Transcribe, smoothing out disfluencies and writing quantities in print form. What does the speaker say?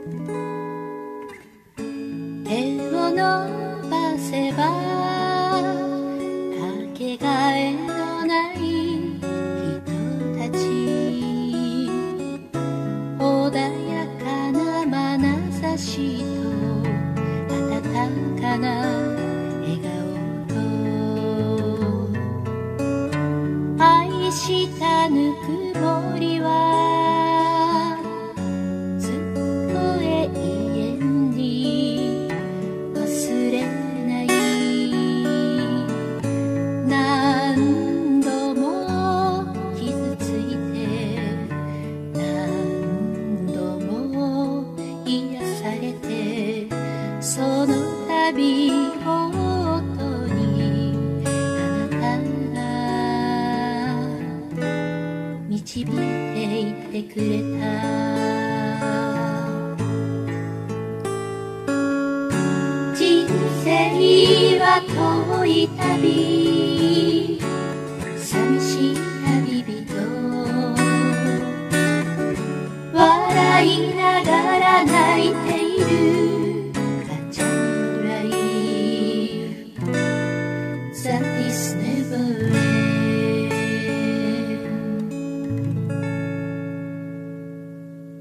手を伸ばせばかけがえのない人たち、穏やかな眼差しと温かな笑顔と、愛したぬくもりはずっと永遠に忘れない。何度も傷ついて、何度も癒されて、その度本当にあなたが導いていってくれた。人生は遠い旅、寂しい旅人、笑いながら泣いているガチャのライフ。